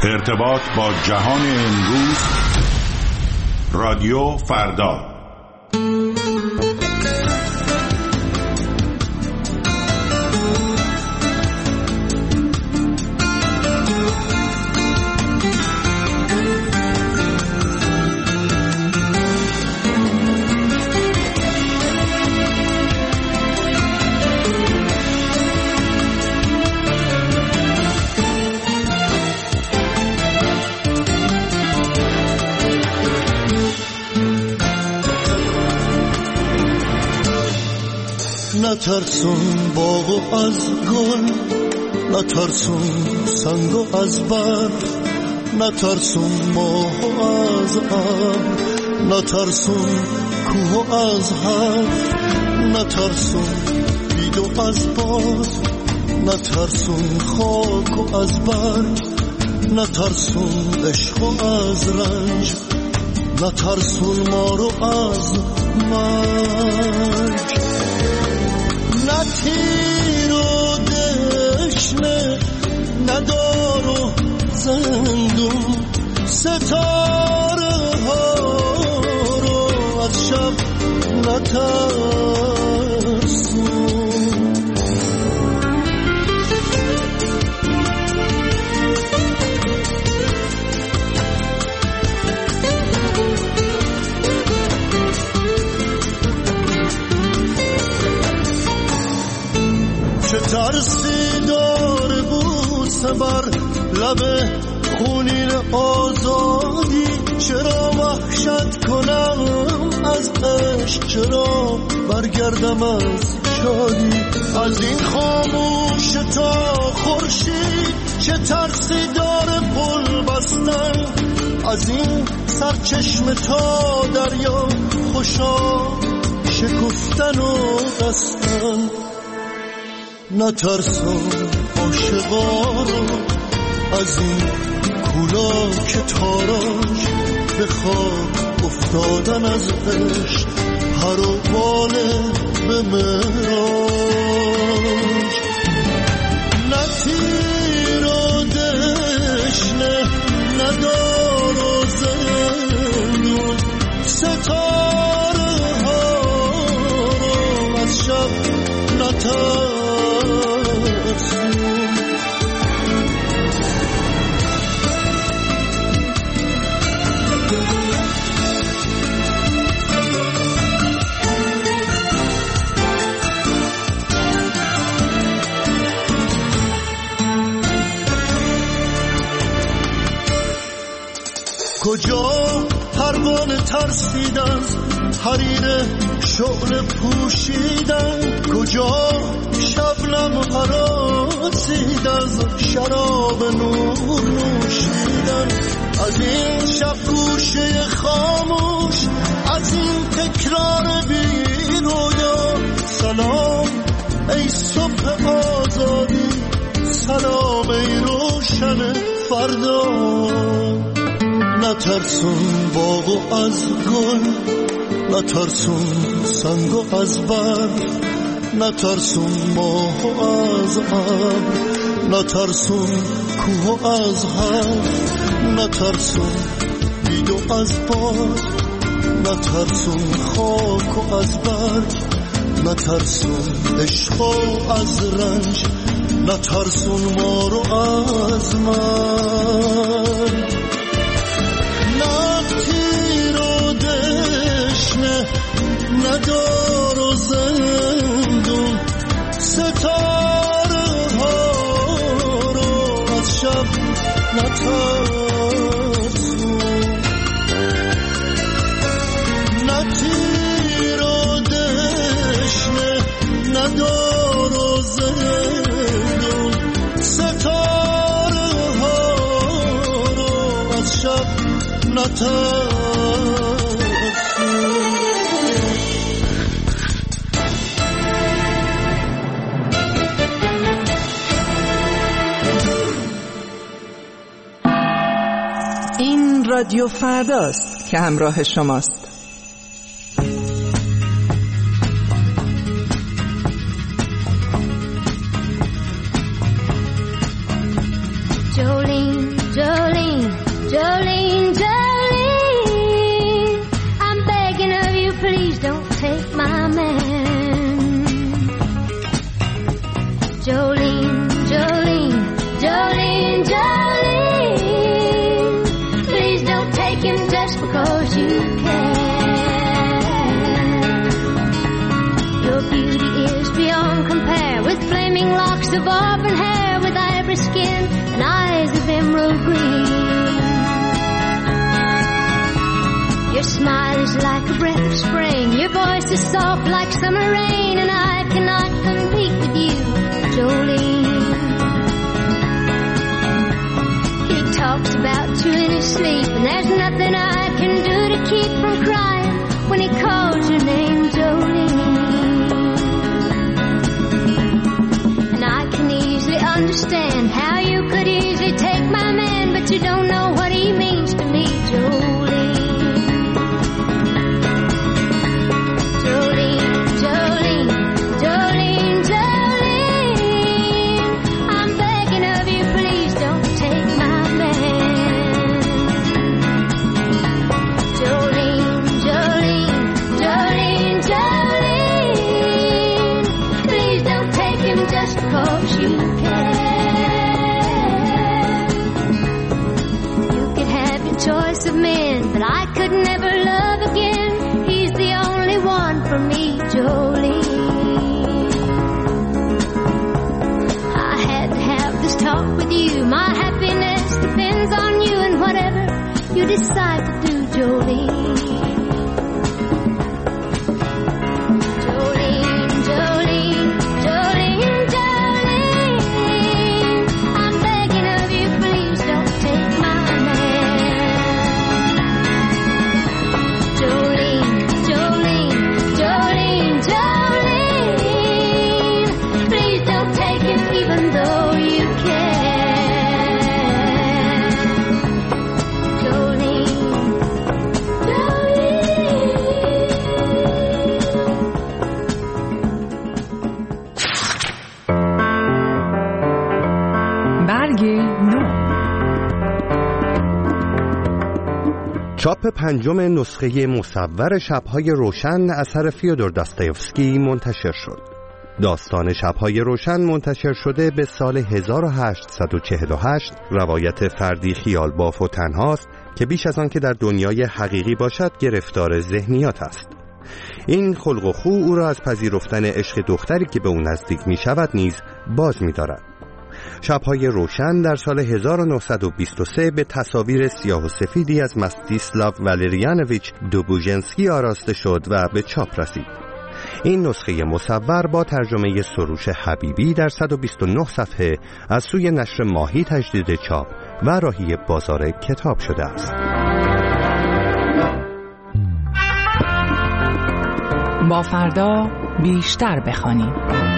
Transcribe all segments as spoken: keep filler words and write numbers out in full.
ارتباط با جهان امروز، رادیو فردا. نترسون باغ از گل، نترسون سنگ از برف، نترسون ماه از ابر، نترسون کوه از حرف، نترسون بید از باد، نترسون خاک از برگ، نترسون عشق از رنج، نترسون ما رو از مرگ. نه تیر و دشنه، نه دار و زندون، ستاره ها رو از شب نترسون. چه ترسی داره بوسه بر لب خونین آزادی، چرا وحشت کنم از عشق، چرا برگردم از شادی، از این خاموش تا خورشید. چه ترسی داره پل بستن، از این سرچشمه تا دریا، خوشا شکفتن و بستن. نترسون عاشقا رو از این کولا که تاراج، به خواب افتادن از عشق، هر و باله به مراج. نه تیر و دشنه، نه دار و زندون، ستاره ها رو از شب نترسون. کجا پروانه ترسید از حریر شعله پوشیدن، کجا شبنم هراسید از شراب نور نوشیدن. از این شب گوشه خاموش، از این تکرار بی رویا، سلام ای صبح آزادی، سلام ای روشن فردا. نترسون باغ از گل، نترسون سنگ از برف، نترسون ماه از ابر، نترسون کوه از حرف، نترسون بید از باد، نترسون خاک از برگ، نترسون عشق از رنج، نترسون ما رو از مرگ. ندار و زندون، ستاره ها رو از شب نترسون. نه تیر و دشنه، ندار و زندون، ستاره ها رو از شب نترسون. رادیو فرداست که همراه شماست. Jolene, Jolene is like a breath of spring. Your voice is soft like summer rain, and I cannot compete with you, Jolene. He talks about you in his sleep, and there's nothing I can do to keep from crying when he calls your name, Jolene. And I can easily understand how you could easily take my man, but you don't know what he means to me, Jolene. Jolene, Jolene, Jolene, Jolene, I'm begging of you, please don't take my man. Jolene, Jolene, Jolene, Jolene, please don't take him just because you can. You could have your choice of men, but I could never love again. He's the only one for me, Jolene. I had to have this talk with you. My happiness depends on you, and whatever you decide to do, Jolene. Jolene, Jolene, Jolene, Jolene, I'm begging of you, please don't take my man. Jolene, Jolene, Jolene, Jolene, please don't take him even though you can. Jolene, برگ نو. چاپ پنجم نسخه مصور شب‌های روشن اثر فیودور داستایوفسکی منتشر شد. داستان شب‌های روشن منتشر شده به سال هزار و هشتصد و چهل و هشت، روایت فردی خیال باف و تنهاست که بیش از آن که در دنیای حقیقی باشد گرفتار ذهنیات است. این خلق و خو او را از پذیرفتن عشق دختری که به او نزدیک می شود نیز باز می دارد. شب‌های روشن در سال هزار و نهصد و بیست و سه به تصاویر سیاه و سفیدی از مستیسلاو والریانویچ دوبوژنسکی آراسته شد و به چاپ رسید. این نسخه مصور با ترجمه سروش حبیبی در صد و بیست و نه صفحه از سوی نشر ماهی تجدید چاپ و راهی بازار کتاب شده است. با فردا بیشتر بخوانیم.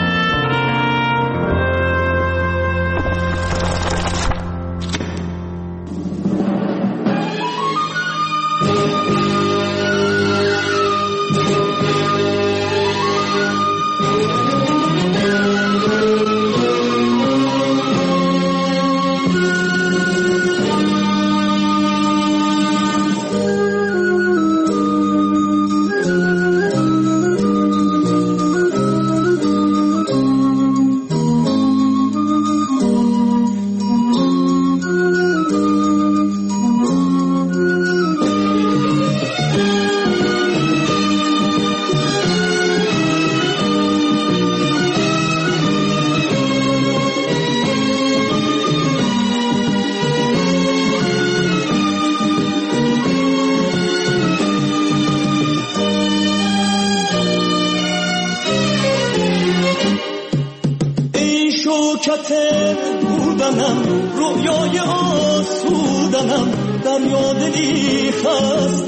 بودنم رویای آسودنم در یادی خسته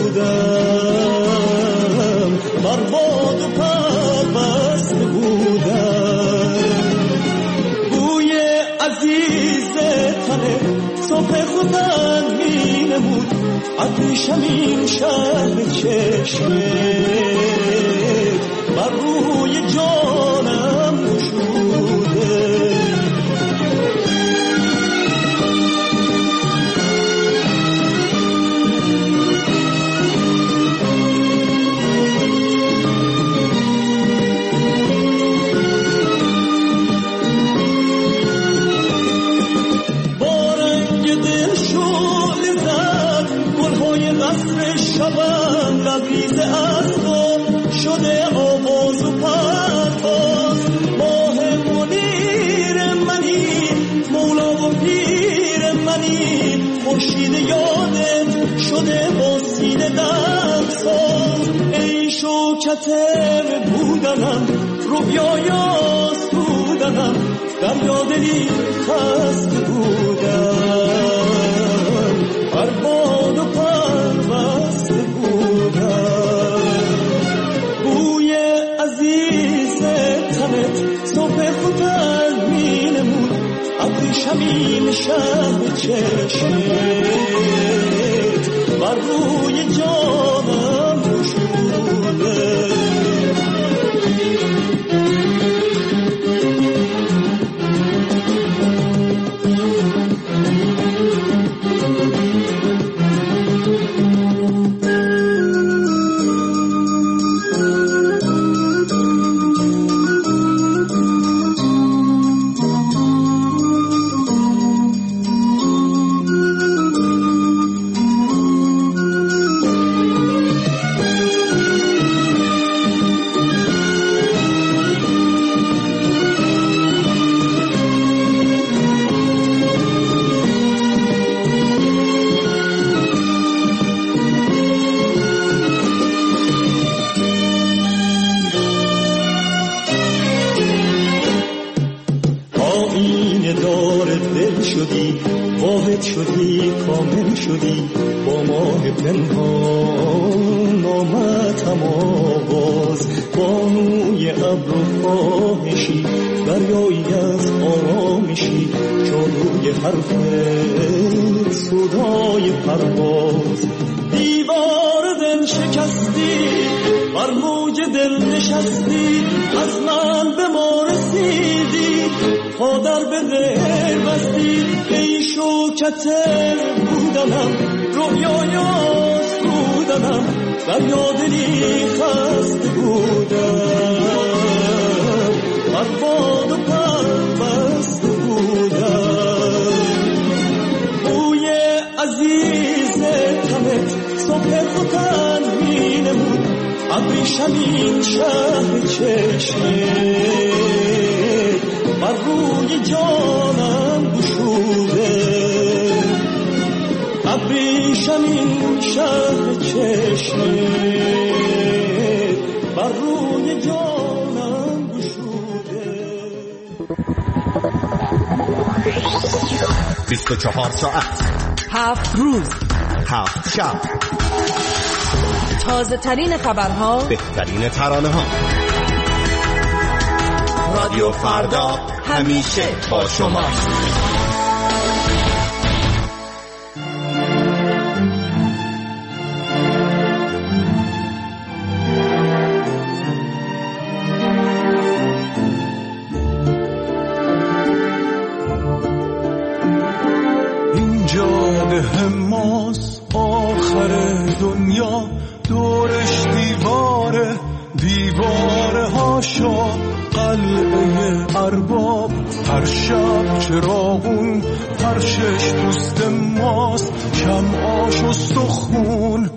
بودم برباد و پربسته بودم بوی عزیز تنه صبح خودم می نمود عطشم این شهر چشمت بر روی جانم نشوده شبم لبریز از تو شده آواز و پرواز ماه منیر منی مولا و پیر منی خورشید یادت شده با سینه دم ساز. ای شوکت بودنم رویایا سودنم دریا دلی خسته بودم بر باد و پربسته بودم. بوی عزیز تنت صبح خودن می نمود ابریشمین شهر چشمت بر روی جانم گشوده. بودنم رویایا سودنم دریا دلی خسته بودم بر باد و پربسته بودم. بوی عزیز تنت صبح خودن می نمود ابریشمین شهر چشمت بر روی جانم گشوده. ابریشمین شهر چشمت بر روی جانم گشوده. بیست و چهار ساعت، هفت روز، هفت شب، تازه ترین خبرها، بهترین ترانه ها. رادیو فردا همیشه با شما. هماس آخر دنیا دورش دیواره دیواره هاشا قلعه ارباب هر شب چراغون فرشش دوست ماست شمعاش و سخون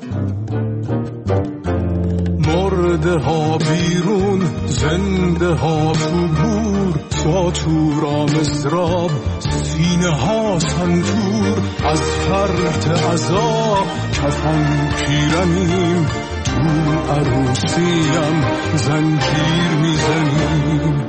مرده ها بیرون زنده ها تو گور ساتورا مزراب سینه ها سنتور از فرط عذاب کفن پیرنیم تو عروسیم زنجیر میزنیم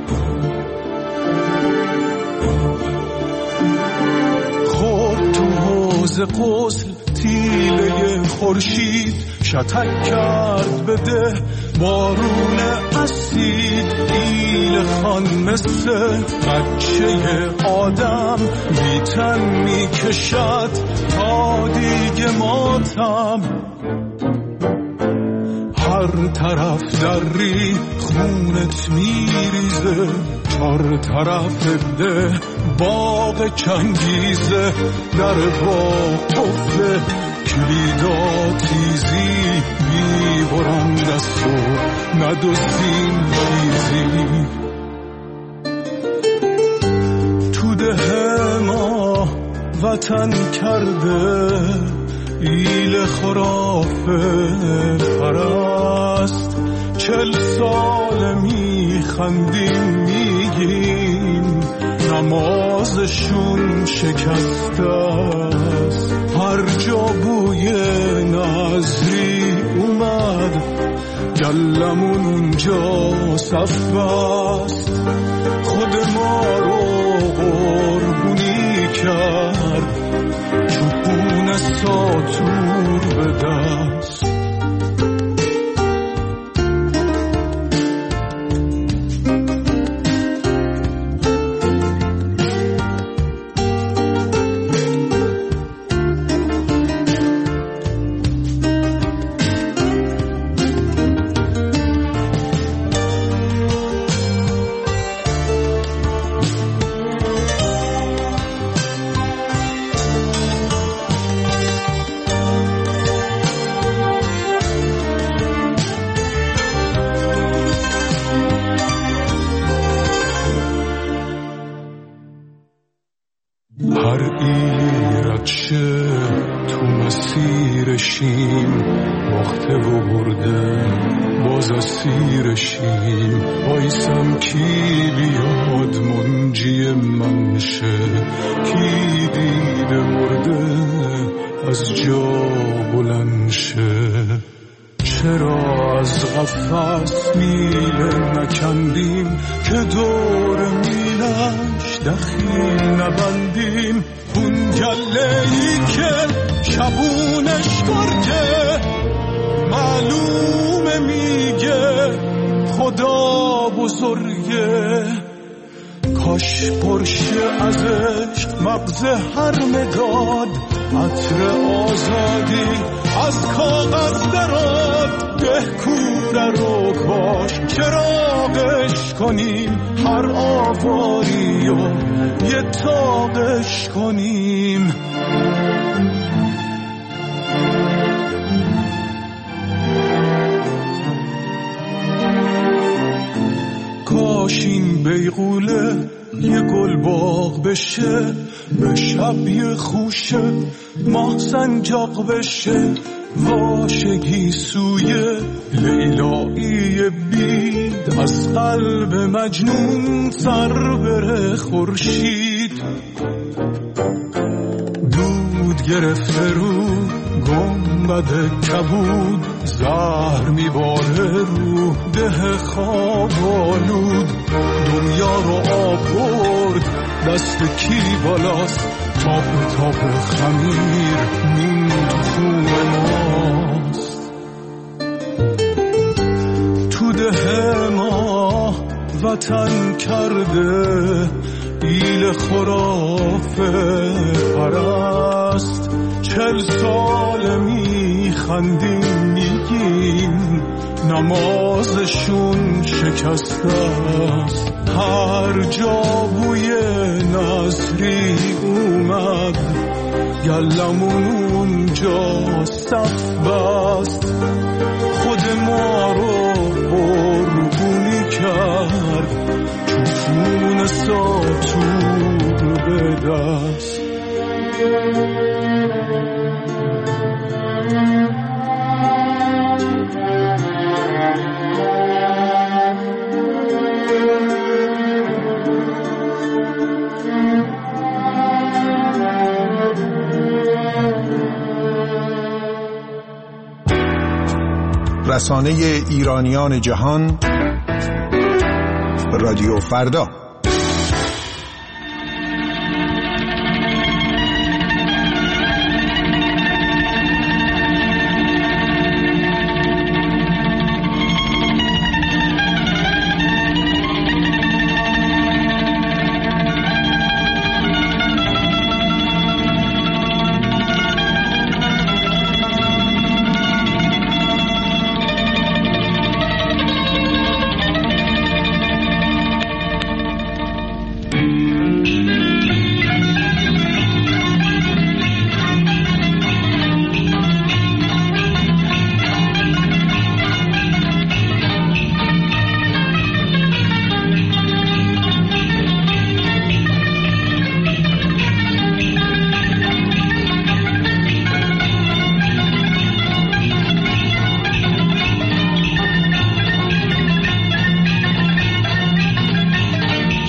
خود تو حوض غسل تیله خورشید شتک کرد بده بارون اسید ایل خان مثل بچه آدم بیتن میکشد تا دیگه ماتم هر طرف دری خونت میریزه چار طرف ده باغ چنگیزه در باغ قفله کلیدا تیزی میبرم دستو ندوستین چیزی تو ده ما وطن کرده ایل خرافه پرست چل سال میخندیم میگیم نمازشون شکسته است هر جا بوی گلمون اونجا صف بست، خود ما رو قربونی کرد، چوبون ساتور به دست. هر ایرد شه تو مسیرشیم، باخته و برده باز اسیرشیم. وایسم کی بیاد منجی من شه، کی دیده مرده از جا بلند شه. چرا از قفس میله نکندیم که دور میلش دخیل نبندیم؟ اون گله‌ای که شبونش گرگه معلومه میگه خدا بزرگه. کاش پرشه ازش مغز هر مداد، عطر آزادی از کاغذ دراد. ده کوره رو کاش چراغش کنیم، هر آواری و یه تاقش کنیم. کاش این بیغوله یه گل باغ بشه، به شب یه خوشه ماه سنجاق بشه. واشگی سوی لیلایی بید، از قلب مجنون سر بره خورشید. دود گرفته رو گنبد کبود، زهر میباره رو ده خواب آلود. دنیا رو آب برد دست کی بالاست، تاب تاب خمیر نون تو خون ماست. تو ده ما وطن کرده ایل خرافه پرست. چل سال میخندیم میگیم نمازشون شکسته است. هر جا بوی نصری اومد گلمون اونجا صف بست. خود ما رو قربونی کرد، چوبون ساتور به دست. رسانه ایرانیان جهان، رادیو فردا.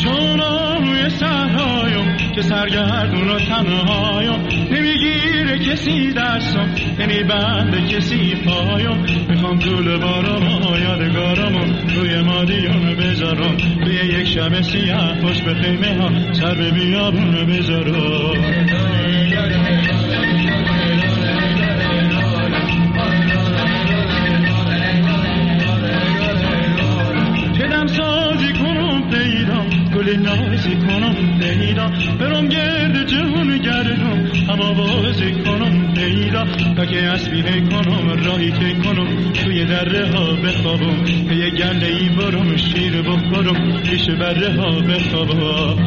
سرگردون و تنهایم، نمیگیره کسی دستم نمیبند به کسی پایم میخوام طول بارم یادگارم روی مادیون بذارم توی یک شب سیاه خوش به خیمه ها سر به بیابون بذارم چدم سازی کنم پیدا گل نازی کنم پیدا برم گرد جهون گردم هوا بازی کنم پیدا تا که اسبیه کنم راهی که کنم توی دره ها بخوابم که یه گله ای برم شیر بخورم پیش بره ها بخوابم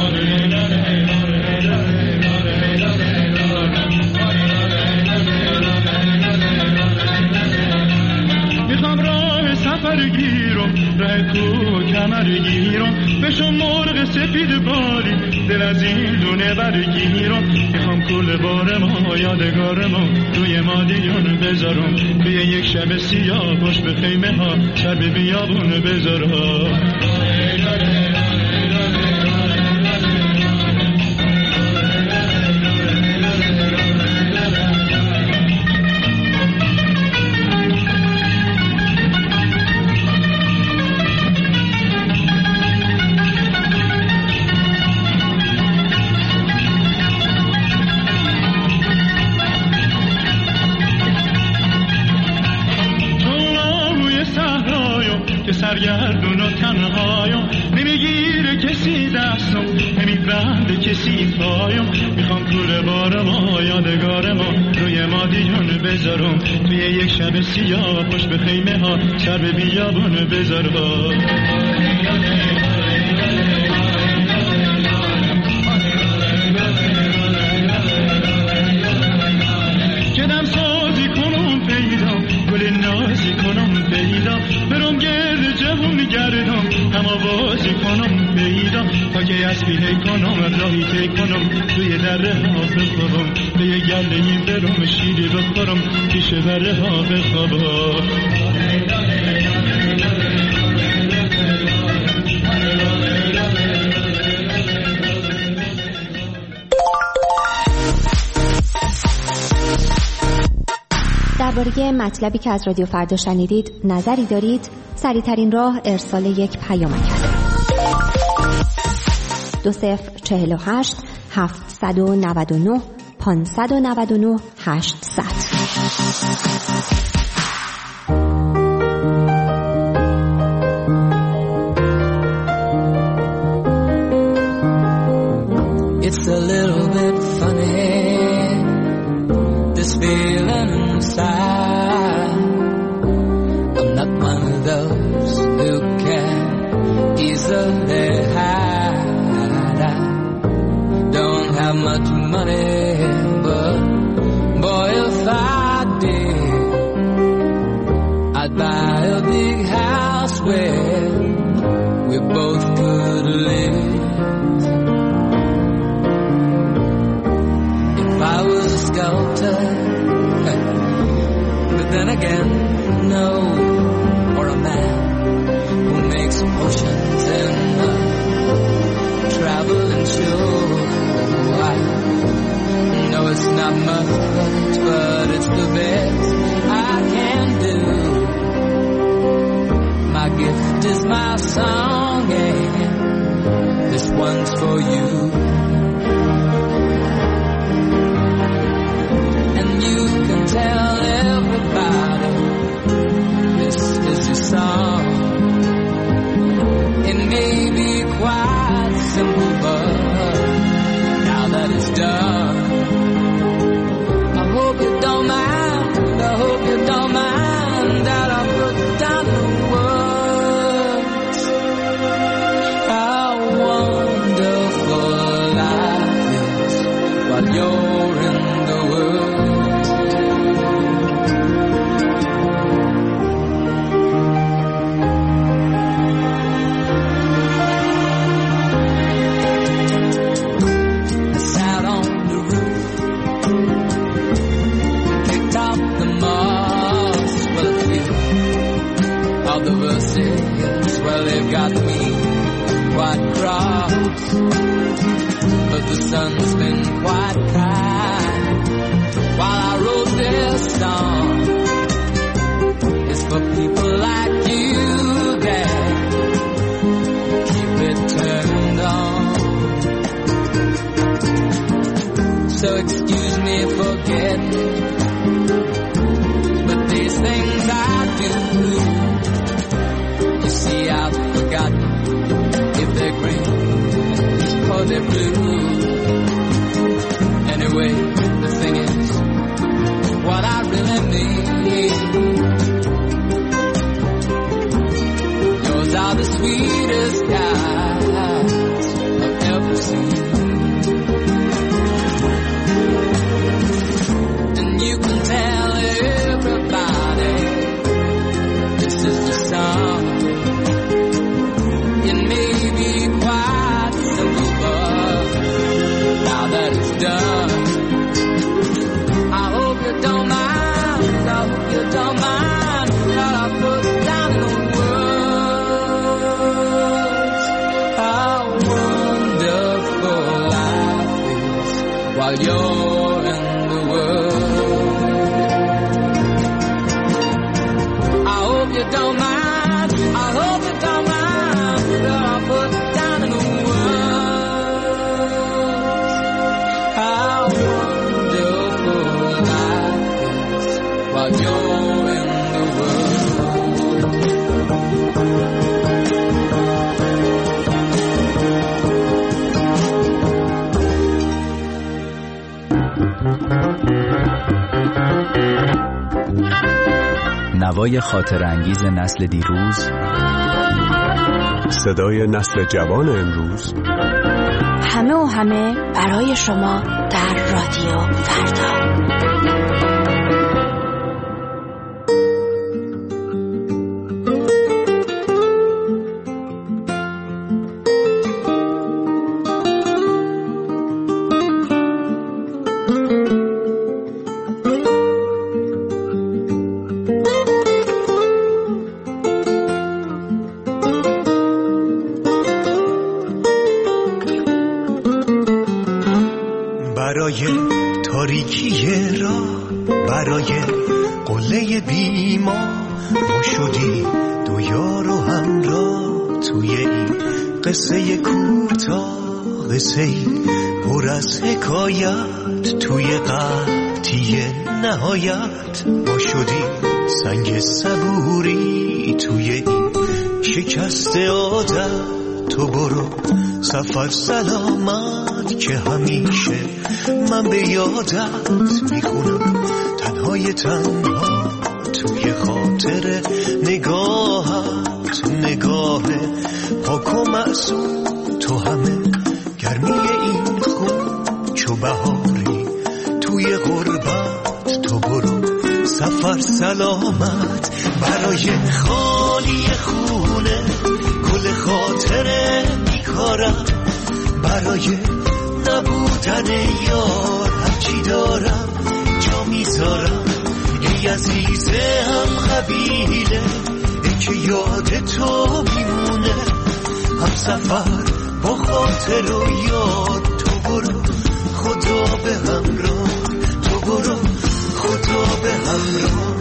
میخوام راه سفر گیرم راه کو کمر گیرم بشم مرغ سپید باری دل از این دونه برگیرم میخوام کل بارم یادگارم روی مادیون بذارم توی یک شب سیاه خوش به خیمه ها سر به بیابون بذارم سرگردون و تنهایم نمیگیره کسی دستم نمیبند کسی پایم میخوام کوره بارم و یادگارم روی مادیون بذارم توی یک شب سیاه خوش به خیمه ها سر به بیابون بذارم کدم سازی کنم پیدا گل نازی کنم پیدا برم گرد جهون میگردم اما بازی کنم پیدا تا که اسبیه کنم راهی که کنم توی دره ها بخوابم به یه گله این برم شیری بخورم پیش بره ها بخوابم درباره مطلبی که از رادیو فردا شنیدید نظری دارید؟ سریع‌ترین راه ارسال یک پیامک است. دو صفر چهل و هشت هفتصد و نود و نه پانصد و نود و نه هشتصد. It's a little bit funny, this feeling inside. I'm not one of those who can easily hide. I don't have much money, but boy, if I did, I'd buy a big house where we both could live. I was a sculptor, but then again, no, or a man who makes potions in a traveling show. I know it's not much, but it's the best I can do. My gift is my song, and this one's for you. You can tell everybody this is your song. It may be quite simple, but now that it's done, I hope you don't mind, I hope you don't mind that I put down the words. How wonderful life is while you're in the world. The verses, well, they've got me quite cross, but the sun's been quite kind while excuse me for getting, but these things I do, you see I've forgotten if they're green or they're blue. Anyway, the thing is, what I really need, yours are the sweetest eyes I've ever seen. And you can tell everybody this is the song. It may be quite simple, but now that it's done, I hope you don't mind, I hope you don't mind what I put down in words. How wonderful life is while you're in the world. I hope you don't mind, I hope you don't mind what I put down in words. How wonderful life is while you're in the world. نوای خاطر انگیز نسل دیروز، صدای نسل جوان امروز، همه و همه برای شما در رادیو فردا. برای تاریکی را، برای قله بیما، ما شدی دو یار و همراه توی این قصه کوتاه، قصه ای پر از حکایت توی قطعی نهایت. ما شدی سنگ صبوری توی این شکست عادت. تو برو سفر سلامت که همیشه من به یادت میخونم، تنهای تنها توی خاطر نگاهت، نگاه پاک و معصوم. تو همه گرمی این خون چو بهاری توی غربت. تو برو سفر سلامت برای خالی خونه، گل خاطره بیکارم، برای نبودن یار هرچی دارم جا میذارم. ای عزیز هم قبیله، ای که یاد تو میمونه، هم سفر با خاطر و یاد. تو برو خدا به همراه، تو برو خدا به همراه.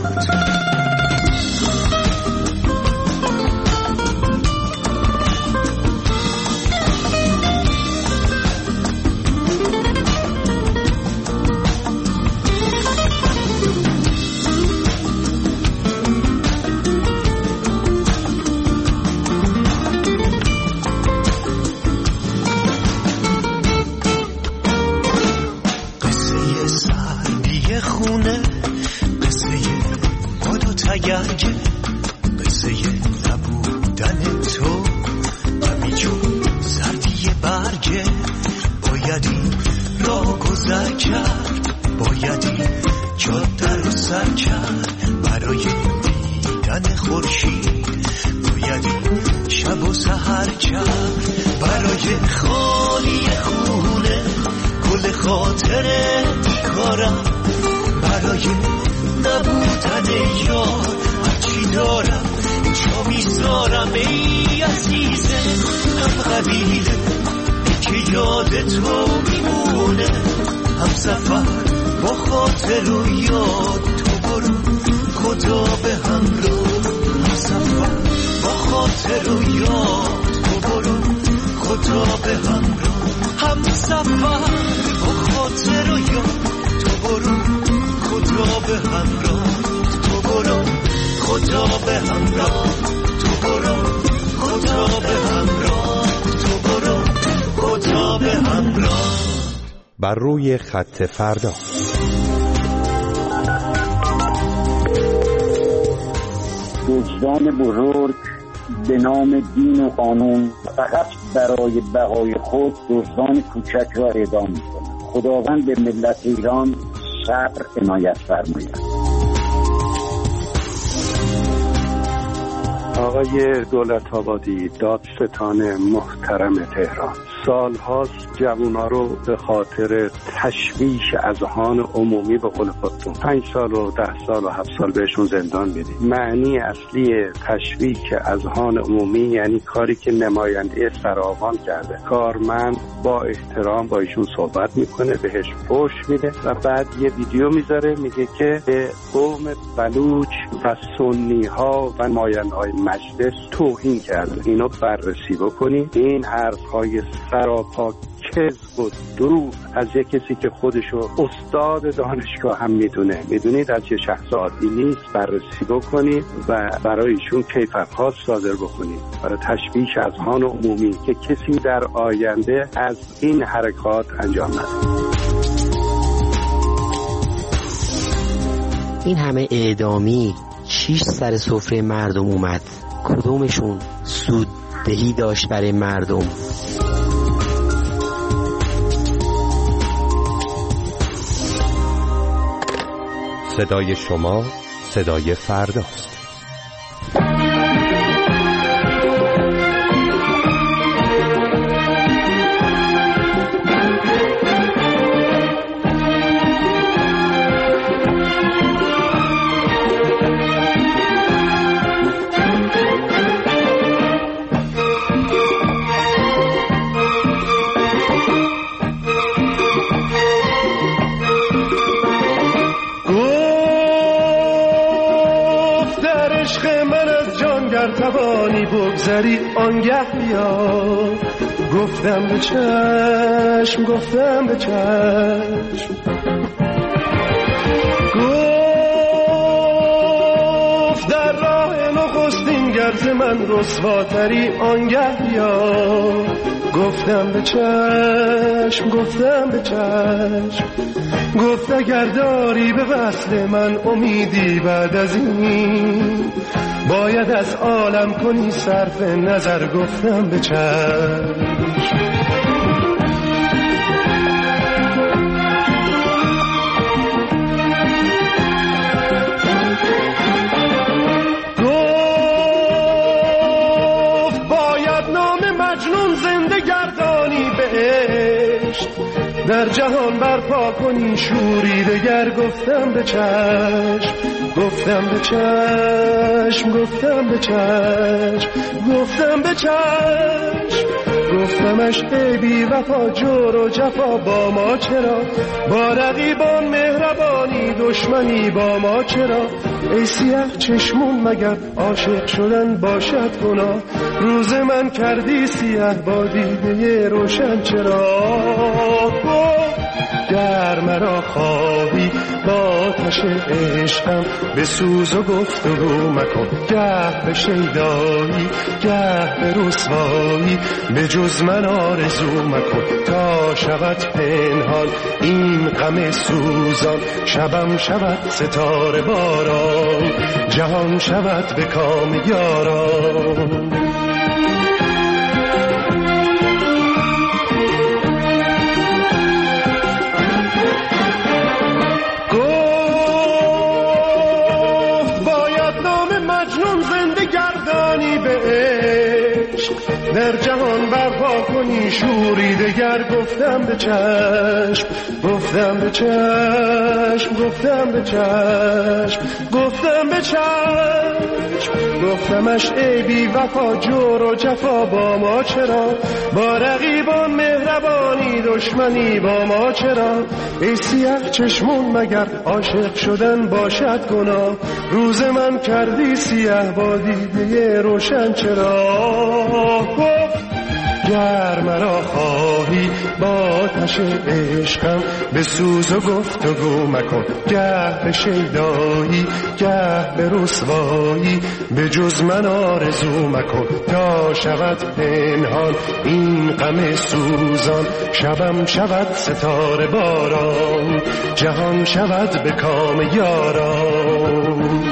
قصه نبودن تو همیچون سردی برگه. بایدی را گذر کرد، بایدی جاده رو سر کرد، برای دیدن خورشید بایدی شب و سحر کرد. برای خالی خونه گل خاطره بیکارم، برای نبودن یار هرچی دارم جا میذارم. ای عزیزه هم قبیله، که یاد تو میمونه، هم سفر با خاطر و یاد. تو برو خدا به همراه، هم سفر با خاطر و یاد. تو برو خدا به همراه، هم سفر با خاطر و یاد تو برو خدا به همراه تو برو خدا به همراه تو برو خدا به همراه تو برو خدا به همراه. بر روی خط فردا. وجدان بزرگ به نام دین و قانون فقط برای بقای خود دزدان کوچک را اعدام می‌کند. خداوند به ملت ایران صبر عنایت فرماید. آقای دولت‌آبادی، دادستان محترم تهران، سال‌هاست جوونا رو به خاطر تشویش اذهان عمومی به قول خودتون پنج سال و ده سال و هفت سال بهشون زندان میدید. معنی اصلی تشویش اذهان عمومی یعنی کاری که نماینده فراوان کرده. کارمند با احترام با ایشون صحبت میکنه، بهش فحش میده و بعد یه ویدیو میذاره میگه که به قوم بلوچ و سنی ها و نماینده‌های مجلس توهین کرده. اینو بررسی بکنید. این حرف های سراپا کذب و دروغ از یک کسی که خودشو استاد دانشگاه هم میدونه، میدونید از یه شخص عادی نیست. بررسی بکنید و برای ایشون کیفرخواست صادر بکنید برای تشویش اذهان عمومی که کسی در آینده از این حرکات انجام نده. این همه اعدامی چیش سر سفره مردم اومد؟ کدومشون سوددهی داشت برای مردم؟ صدای شما صدای فرداست. توانی بگذری آنگه بیا، گفتم به چشم گفتم به چشم، گفت در راه نخستین گرز من رسواتری آنگه بیا، گفتم به چشم گفتم به چشم، گفت اگر داری به وصل من امیدی بعد از این باید از عالم کنی صرف نظر، گفتم به چشم. گفت باید نام مجنون زنده گردانی بهشت، در جهان برپا کنی شوری دگر، گفتم به چشم گفتم به چشم گفتم به چشم گفتم به چشم، گفتمش ای بی وفا جور و جفا با ما چرا، با رقیبان مهربانی دشمنی با ما چرا، ای سیاه چشمون مگر عاشق شدن باشد گناه، روز من کردی سیاه با دیده روشن چرا، گر مرا خواهی با آتش عشقم به سوز و گفتگو مکن، گه به شیدایی گه به رسوایی به جز من آرزو مکن، تا شود پنهان این غم سوزان، شبم شود ستاره باران، جهان شود به کام یاران. در جهان برپا کنی شوری دگر، گفتم به چشم گفتم به چشم گفتم به چشم گفتم به چشم، گفتمش ای بی وفا جور و جفا با ما چرا، با رقیبان مهربانی دشمنی با ما چرا، ای سیاه چشمون مگر عاشق شدن باشد گناه، روز من کردی سیاه با دیده روشن چرا، گفت گر مرا خواهی با آتش عشقم به سوز و گفتگو مکن، گه به شیدایی گه به رسوایی به جز من آرزو مکن، تا شود پنهان این غم سوزان، شبم شود ستاره باران، جهان شود به کام یاران.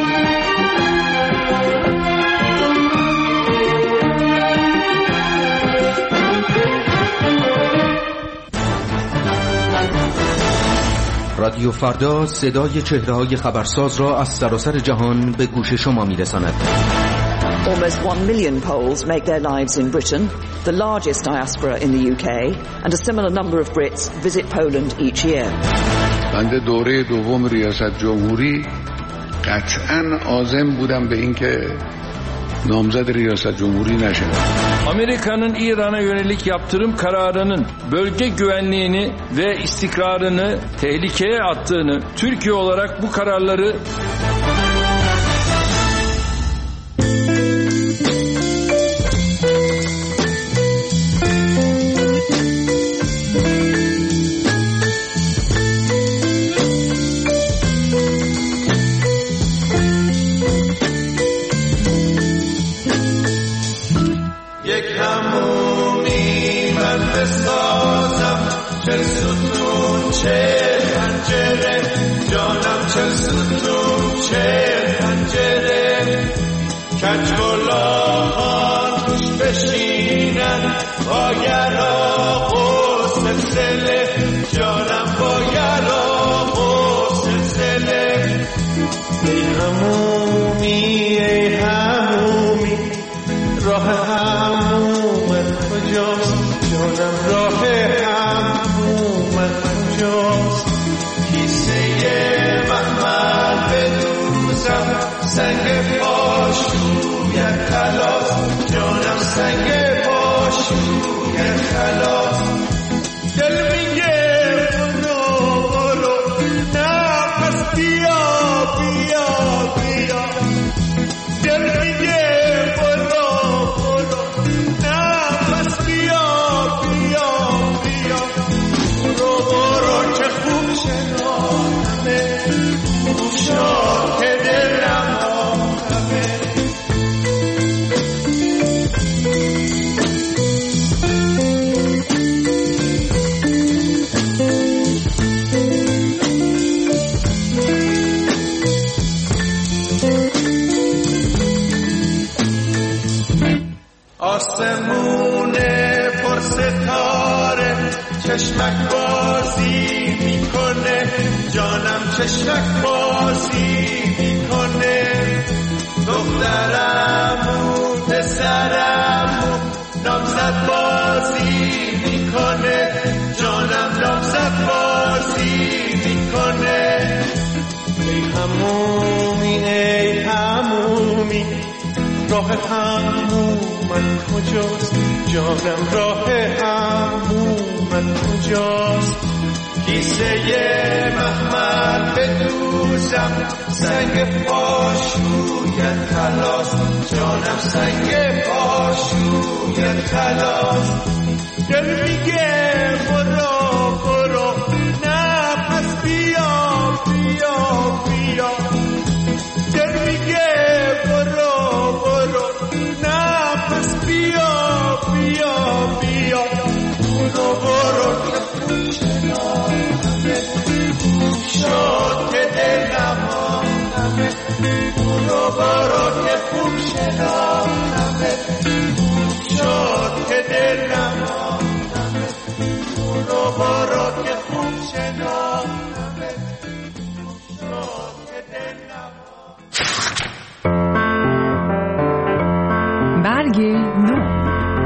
رادیو فردا صدای چهره‌های خبرساز را از سراسر جهان به گوش شما می‌رساند. Almost one million Poles make their lives in Britain, the largest diaspora in the U K, and a similar number of Brits visit Poland each year. بنده دوره دوم ریاست جمهوری قطعاً عازم بودم به اینکه namzad Riyasat Cumhuriyeti nişanı. Amerika'nın İran'a yönelik yaptırım kararının bölge güvenliğini ve istikrarını tehlikeye attığını, Türkiye olarak bu kararları چشمک بازی میکنه جانم چشمک بازی میکنه دخترمو پسرمو نامزد بازی میکنه جانم نامزد بازی میکنه ای همومی ای همومی راه همومن کجاست جانم راه همومن کجاست کیسه محمد بدوزم سنگ پاشویت خلاص جانم سنگ پاشویت خلاص دل میگه برو برو نه پس بیا بیا بیا دل میگه برو برو نه پس بیا بیا بیا برو برو که خوب شناسمه شد که دلم آمدمه برو برو که خوب شناسمه شد که دلم آمدمه برو برو که خوب شناسمه شد که دلم برگ نو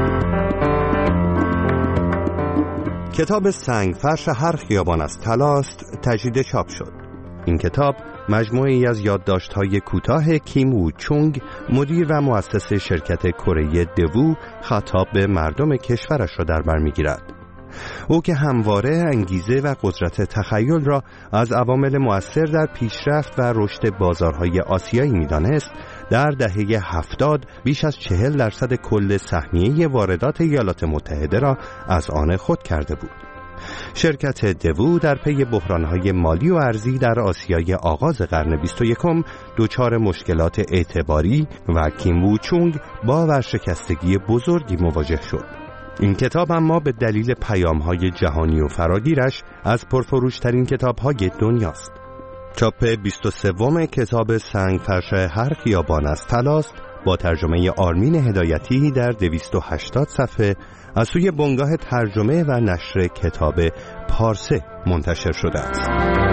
کتاب سنگفرش هر خیابان از طلاست تجدید چاپ شد. این کتاب مجموعه‌ای از یادداشت‌های کوتاه کیم وو چونگ، مدیر و مؤسس شرکت کره دوو، خطاب به مردم کشورش را در بر می‌گیرد. او که همواره انگیزه و قدرت تخیل را از عوامل مؤثر در پیشرفت و رشد بازارهای آسیایی می‌دانست، در دهه هفتاد بیش از چهل درصد کل سهمیه واردات ایالات متحده را از آن خود کرده بود. شرکت دوو در پی بحران‌های مالی و ارزی در آسیای آغاز قرن بیست و یکم دچار مشکلات اعتباری و کیم وو چونگ با ورشکستگی بزرگی مواجه شد. این کتاب اما به دلیل پیام‌های جهانی و فراگیرش از پرفروش‌ترین کتاب‌های دنیاست. چاپ بیست و سوم کتاب سنگفرش هر خیابان از طلاست با ترجمه آرمین هدایتی در دویست و هشتاد صفحه از سوی بنگاه ترجمه و نشر کتاب پارسه منتشر شده است.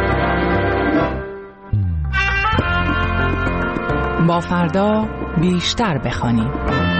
با فردا بیشتر بخوانیم.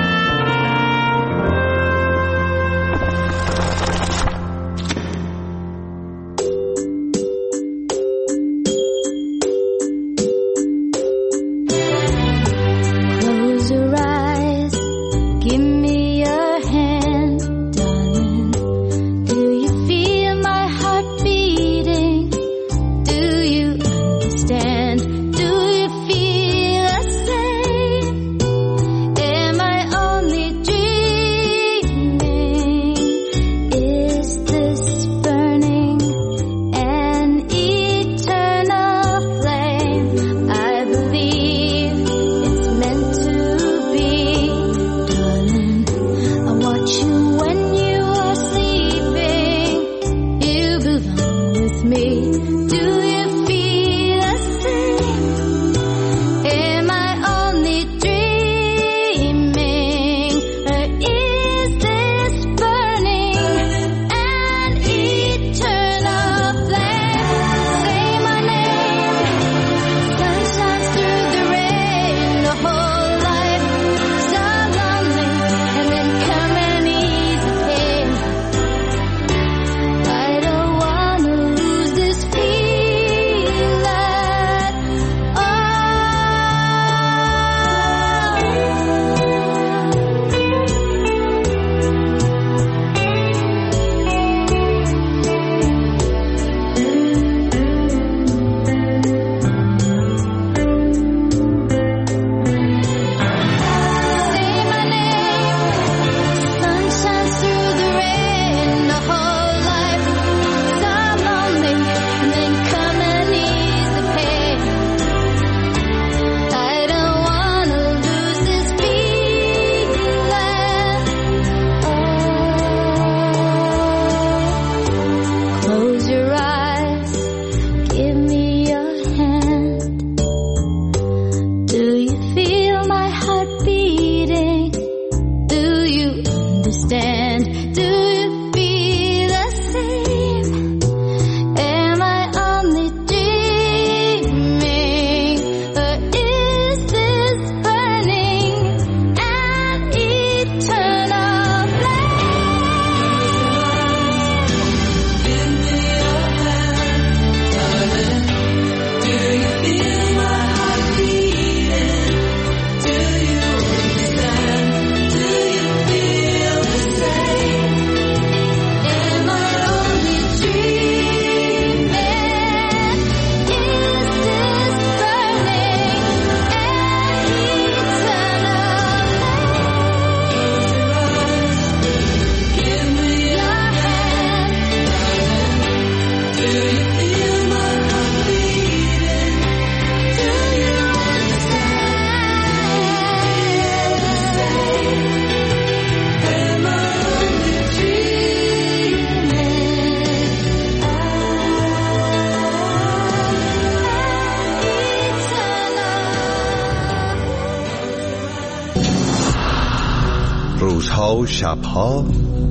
روزها و شبها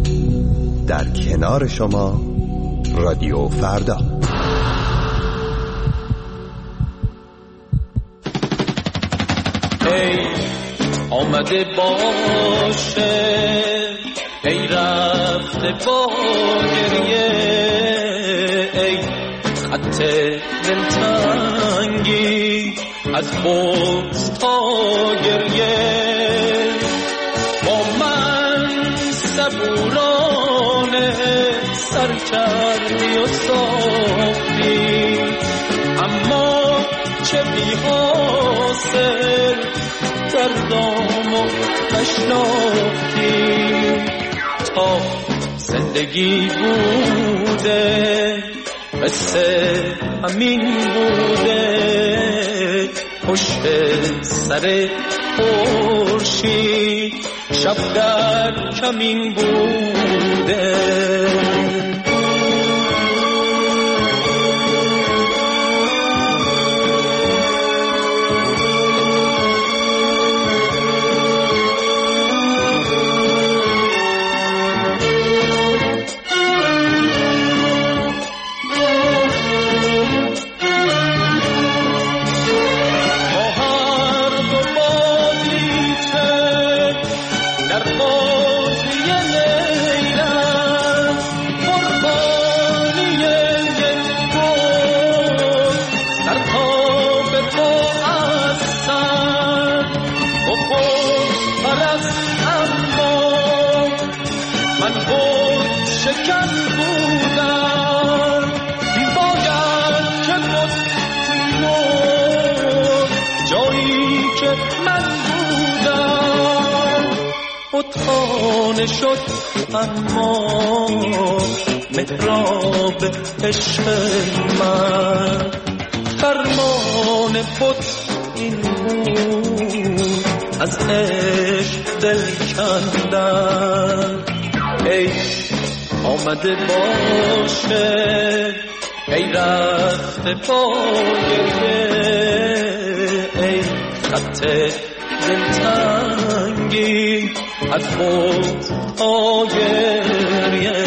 در کنار شما رادیو فردا. ای آمده باشه ای رفته با گریه ای خط دلتنگی از بغض تا گریه با من صبورانه سر کردی و ساختی اما چه بی حاصل فردامو نشناختی تا زندگی بوده قصه همین بوده پشت سر خورشید شب در کمین بوده خانه شد اما محراب عشق من فرمان بود این بود از عشق دل کندن ای آمده باشه ای رفته پایه ای خط دلتنگی از خود آگریه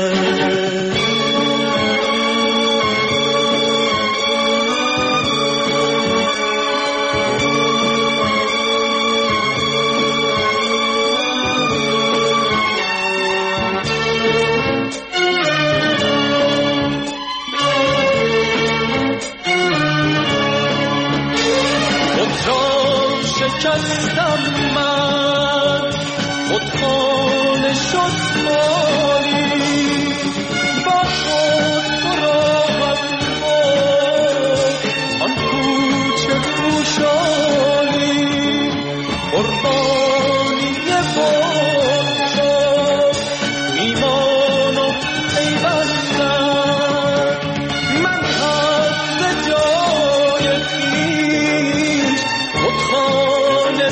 شکستم من خودخانه شد خالی با خود براهم بود آن کوچه خوشحالی قربانی بود شد ایمان و پیوندم من حد جای خویش خودخانه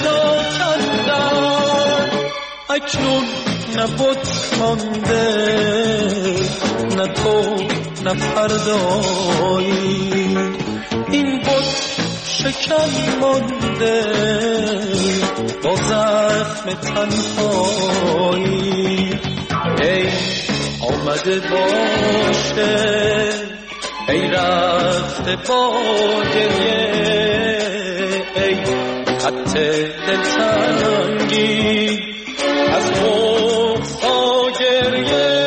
نکندم اکنون نبود مانده نه تو نه فردایی این بود شکم مانده با زخم تنهایی ای آمده باشه ای رفته با گریه ای خط دلتنگی از بغضا گریه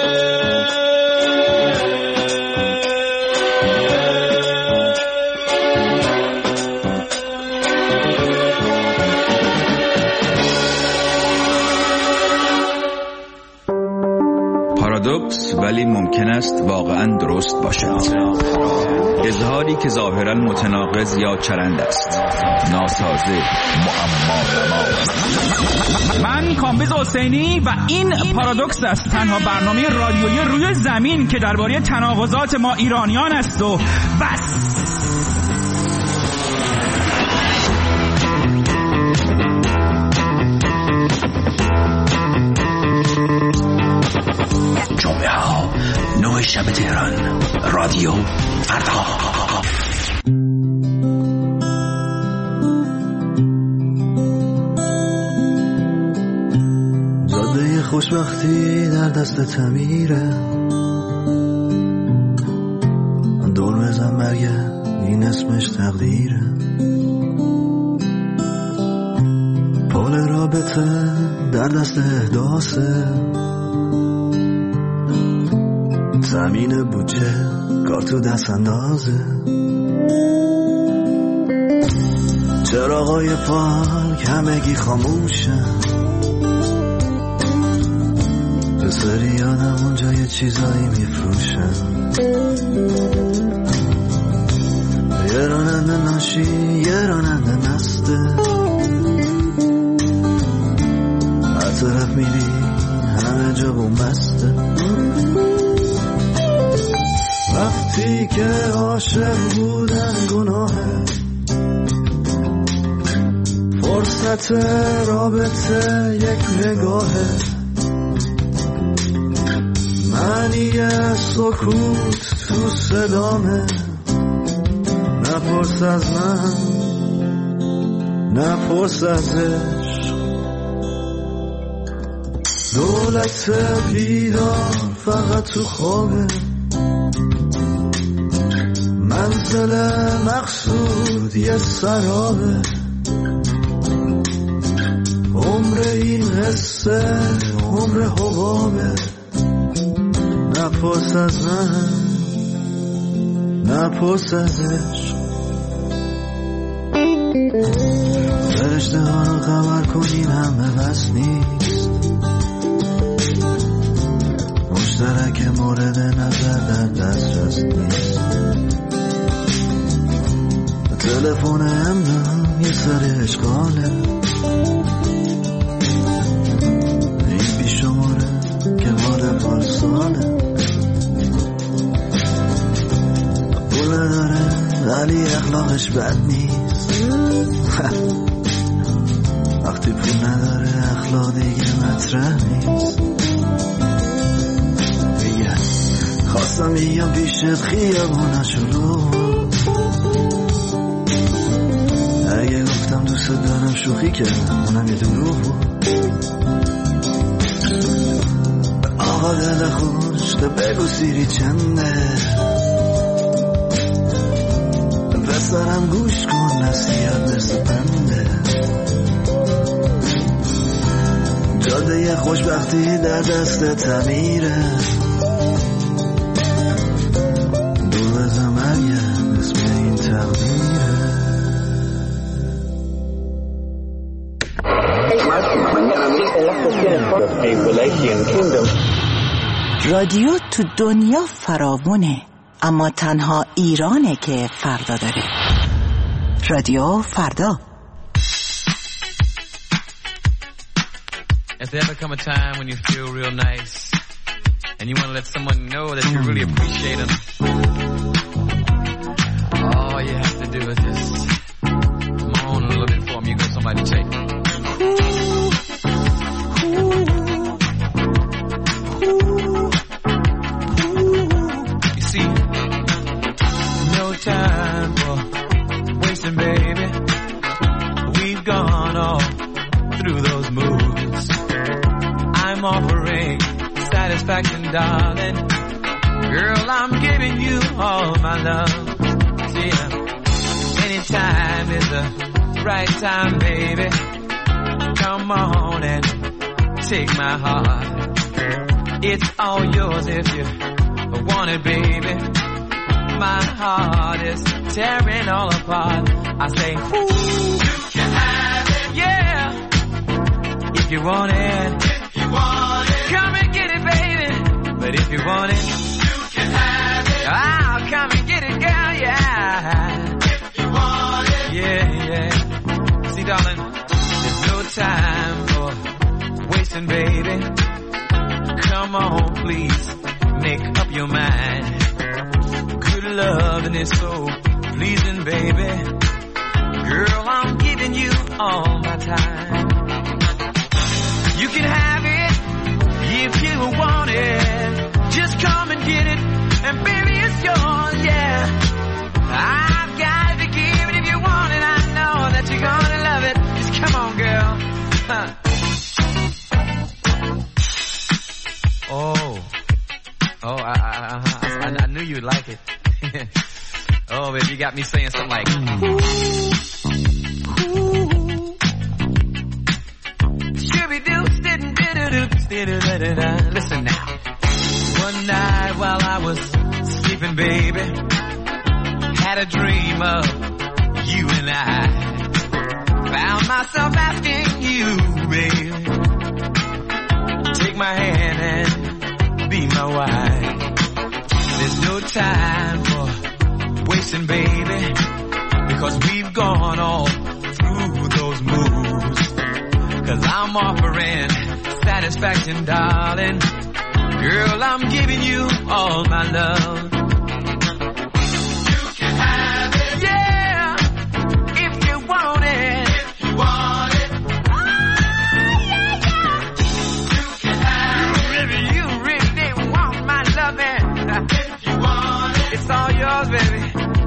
پارادوکس ولی ممکن است واقعا درست باشد. اظهاری که ظاهرا متناقض یا چرند است، ناسازه، معما نما. من کامبیز حسینی و این پارادوکس است، تنها برنامه رادیویی روی زمین که درباره تناقضات ما ایرانیان است و بس. جمعه ها نه شب تهران، رادیو فردا. جاده خوشبختی در دست تمیره، دور بزن برگه این اسمش تقدیره، پول رابطه در دست احداثه، زمین بودجه کار تو دست اندازه، چراغای پارک همگی خاموشن، پسری آدم اونجا یه چیزایی میفروشن، یه راننده ناشی یه راننده مسته، طرف میری همه جا بومبسته. وقتی که عاشق بودن گناهه، فرصت رابطه یک نگاهه، معنی سکوت تو صدامه. نپرس از من، نپرس ازش، دولت بیدار فقط تو خوابه. منزل مقصود یه سرابه، عمر این قصه عمر حبابه. نپرس از من، نپرس ازش، فرشته ها رو خبر کنین همه بس نیست. مشترک مورد نظر در دسترس نیست. تلفن امنم یه سر اشغاله، این بی شماره که مال پارساله. پول داره ولی اخلاقش بد نیست. وقتی پول نداره اخلاق دیگه مطرح نیست. میگه خواستم بیام پیشت خیابونش رو، اگه گفتم دوست دارم شوخی کردم اونم یه دروغ بود. آقا دل خوش تو بگو سیری چنده، پسرم گوش کن نصیحت مثل پنده. جاده خوشبختی در دست تمیره، دور از مریم اسم این تقدیره. رادیو تو دنیا فراوونه، اما تنها ایرانه که فردا داره. رادیو فردا. If there ever come a time when you feel real nice and you want to let someone know that you really appreciate them, all you have to do is just moan a little bit for them. You got somebody to take. You see, no time for wasting, baby. We've gone all through those moves. I'm offering satisfaction, darling. Girl, I'm giving you all my love. See, anytime is the right time, baby. Come on and take my heart. It's all yours if you want it, baby. My heart is tearing all apart. I say, ooh, you can have it, yeah. If you want it, if you want it, come and get it, baby. But if you want it, you can have it. I'll come and get it, girl, yeah. If you want it, yeah, yeah. See, darling, there's no time for wasting, baby. Come on, please, make up your mind. Good loving is so pleasing, baby. Girl, I'm giving you all my time. You can have it if you want it. Just come and get it, and baby, it's yours, yeah. I've got to give it if you want it. I know that you're gonna love it. Just come on, girl. Huh. Oh, oh, I, I, I, I knew you'd like it. Oh, baby, you got me saying something like, ooh, ooh. Listen now. One night while I was sleeping, baby, had a dream of you and I. Found myself asking you, baby, take my hand and be my wife. There's no time for wasting, baby, because we've gone all through those moves. Cause I'm offering satisfaction, darling. Girl, I'm giving you all my love. You can have it. Yeah, if you want it. If you want it. Oh, yeah, yeah. You can have it. You really, you really didn't want my loving. If you want it. It's all yours, baby.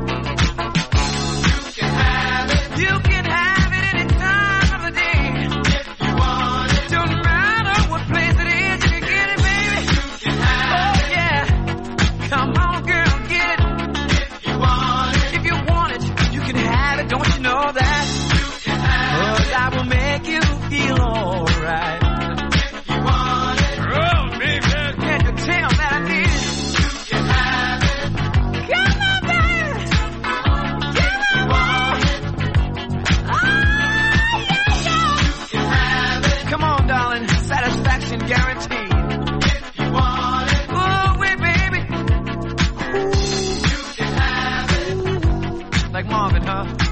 You can have it. You can have it any time of the day. If you want it. Don't matter what place it is, you can get it, baby. You can have it. Oh, yeah. Come on, girl, get it. If you want it. If you want it, you can have it. Don't you know that? You can have it. 'Cause I will make you feel alright. If you want it. Oh, baby. Can't you tell that I need it? You can have it. Come on, baby. Come on, baby. Oh, yeah, yeah. You can have it. Come on, darling. Satisfaction guaranteed. If you want it. Oh, wait, baby. You can have it. Like Marvin, huh?